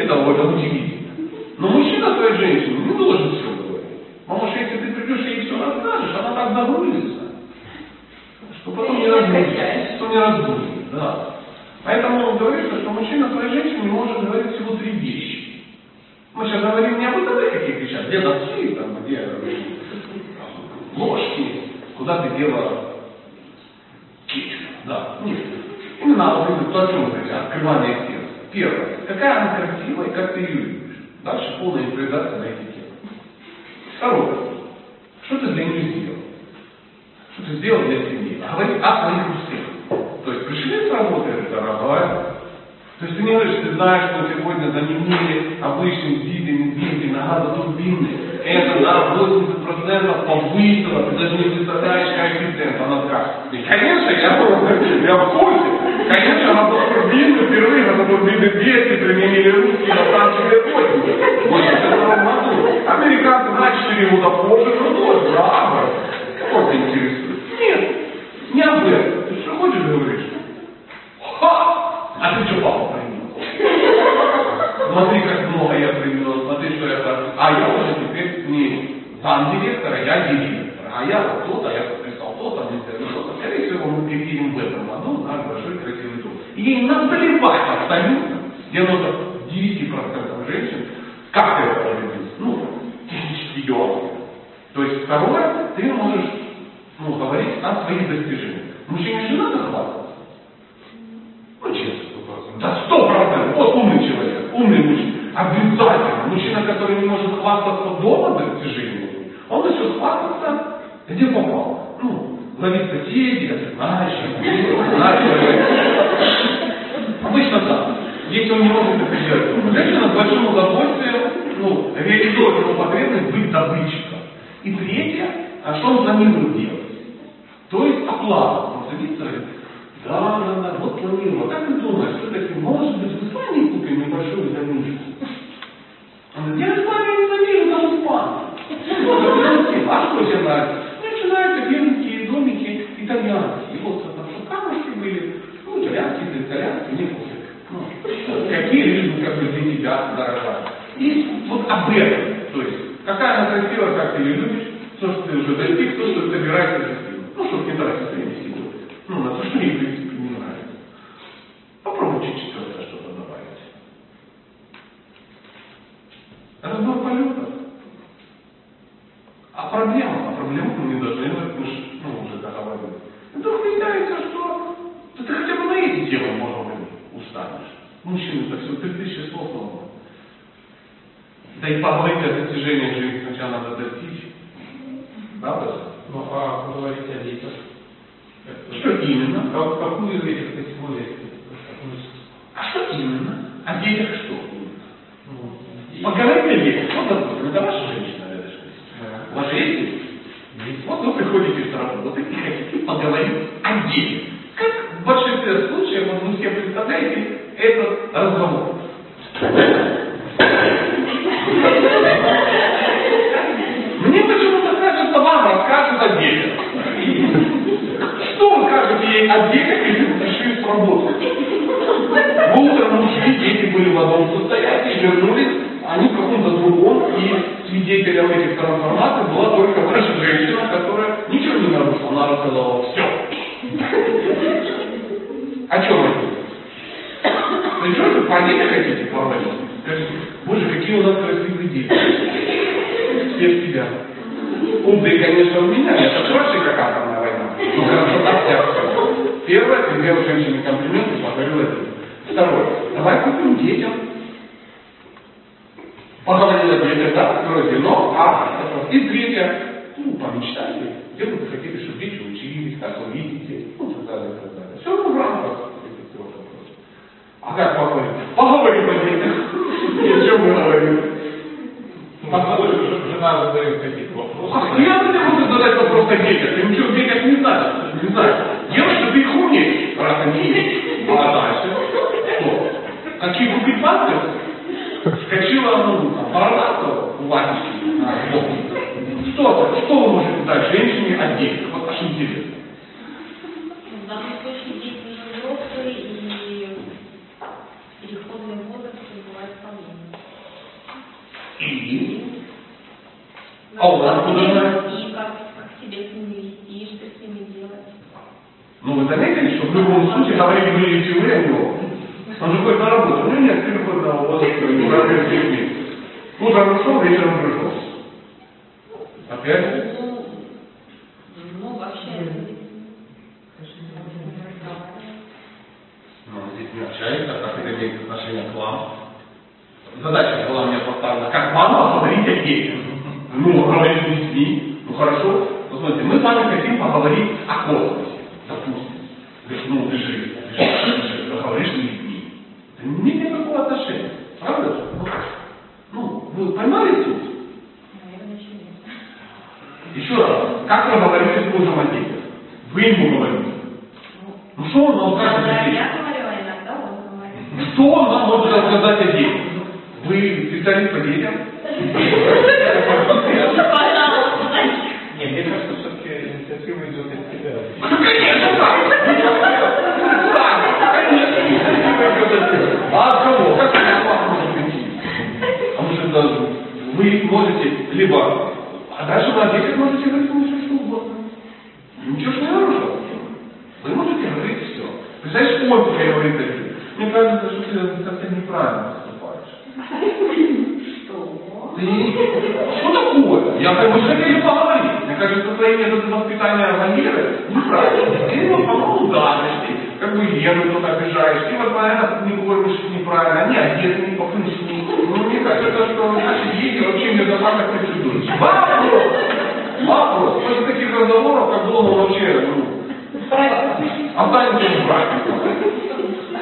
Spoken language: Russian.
довольно удивительно. Но мужчина своей женщине не должен все говорить. Потому что если ты придешь и ей все расскажешь, она так загрузится, что потом не разгрузит. Что не разгрузит, да. Поэтому говорится, что мужчина своей женщине может говорить всего 3 вещи. Мы сейчас говорим не об бытовых каких вещах, где носки, там, где ложки, куда ты дела кетчуп. Да, нет. Именно то, о чем мы говорим, открывание сердца. Первое. Какая она красивая, как ты ее любишь. Дальше полная импровизация на эти темы. Второе. Что ты для нее сделал? Что ты сделал для семьи? Говори о своих успехах. То есть пришли с работы, дорогая. То есть ты не говоришь, ты знаешь, что сегодня заменили обычный дизельный двигатель на газотурбинный. Это на 80% повысило, ты даже не представляешь коэффициент. Она скажет, конечно, я в курсе. Конечно, газотурбинный, впервые газотурбинный двигатель применили русские на танковые войны. В 82 году. Американцы на 4 года позже, тоже, да, кого тебя интересует? Нет, не об этом. Ты что хочешь говоришь? Ха! А ты что, папа принес? Смотри, как много я принес, смотри, что я там. А я уже теперь не замдиректора, я директор. А я вот то-то, я подписал то-то, мне то-то. Скорее всего, мы переедем в этом году на большой красивый дом. И ей наплевать абсолютно 99% женщин, как ты это полюбишь? Ну, технически идеально. То есть второе, ты можешь говорить о своих достижениях. Мужчине же надо хвастаться. Ну, честно, 100%. Да, 100%. Вот умный человек, умный мужчина. Обязательно. Мужчина, который не может хвастаться дома достижениями, он начнет хвастаться, где попал. Ну, ловить соседей, обычно так. Если он не может это делать, женщина с большим удовольствием, реализует его потребность быть добытчиком. И третье, что он планирует делать? То есть оплата. Он садится и говорит, да, вот планировал. Как ты думаешь, все-таки, может быть, мы с вами купим небольшую заминку? Он говорит, я с вами не заминку, там спам. А что тебе нравится? Мне очень нравятся беленькие домики итальянские. Вот там что камушки были, итальянские, не пофиг. Какие люди, как бы для тебя дорогая. И вот об этом. То есть, какая она красивая, как ты ее любишь, то, что ты уже достиг, то, что ты собираешься достигнуть. Чтобы не тратить время сегодня. На то, что ей, в принципе, не нравится. Попробуйте четвертое что-то добавить. Разбор полета. А проблему мы не должны, мы уже договорились. Вдруг выясняется, что ты хотя бы на эти темы, может быть, устанешь. Мужчина-то все 3000 слов много. Да и поговорить о достижениях жизни сначала надо достичь. Правда? Ну, а поговорить о детях? Что именно? Какую из этих категорий? А что именно? О детях что? Поговорить о детях. Вот, допустим, это ваша женщина рядышком. У вас же есть дети? Вот вы приходите с работы и хотите поговорить о детях. Как в большинстве случаев, вот вы все представляете этот разговор. Мне почему-то кажется, вам расскажут о детях. Что вы скажете ей о детях, если вы пришли с работы? Вы утром ушли, дети были в одном состоянии, вернулись, они в каком-то другом, и свидетелем этих трансформаций была только ваша женщина, которая ничего не нарушила, она рассказала все. О чем это? Вы что же по детях хотите поговорить? Скажите, боже, какие у нас красивые дети. Все в тебя. Умные, конечно, у меня, это проще, как атомная война. Ну, хорошо, так вся. Первое, ты сделал женщине комплимент и поговорил о детях. Второе, давай купим детям. Поговорили о детях, да, второе, вино, и третье, помечтали, где бы вы хотели, чтобы дети учились, как вы видите, так далее, так далее. Все в рамках этих вопросов. А как поговорим? Поговорим о детях. О чем мы говорим? Жена задает какие-то вопросы. Я не могу задать вопрос о детях. Ты ничего в детях не знаешь. Не знаешь. Девушка, ты их умеешь, раз они умеешь. А дальше? Что? Какие купить памперсы? Вскочила, бородатого у Ванечки на что вы можете дать женщине о детях? Вот аж интересно. В данном случае дети взрослые и переходный возраст бывает вполне. И? А у вас куда знать? И как себя с ними вести, что с ними делать. Ну, вы заметили, что в любом случае говорили будете вы о него? Он же ходит на работу, у него нет переходного возраста, не проблем с людьми. Утром пришел, вечером пришел. Опять? Ну, вообще, Ну, с детьми общается, как это имеет отношение к вам. Задача была мне поставлена, как мама говорить о детях. Ну, говорить с детьми, ну хорошо. Ну, смотрите, мы с вами хотим поговорить о космосе, допустим. Говоришь, ну, ты же говоришь с детьми. Это не имеет никакого отношения. Правда же? Ну, вы поймали суть? наверное, еще нет. Еще раз, как вы говорите с мужем о детях? Вы ему говорите. Ну, что он нам скажет о Иногда детях? я говорила, иногда он говорит. Что он нам может рассказать о детях? Вы специалист по детям? Пожалуйста. Не, мне кажется, все-таки инициатива идет от тебя. Ну, конечно, да! Конечно, инициатива идет от тебя. А от кого? Как это к вам может прийти? Потому что вы можете либо... А дальше вы о детях можете говорить все, что угодно. Ничего ж не нарушило. Вы можете говорить все. Представляешь, он тебе говорит о детях. Мне кажется, что ты как-то неправильно поступаешь. Что? Ты... Что такое? Мы же хотели поговорить. Мне кажется, твои методы воспитания манеры неправильные. Ты ему по-моему гадости, как бы Лену тут обижаешь, ты вот постоянно не кормишь неправильно, они одеты не попрыщни. Ну, мне кажется, что наши дети вообще недостаток процедуры. Вопрос. После таких разговоров, как дома вообще, останется в браке.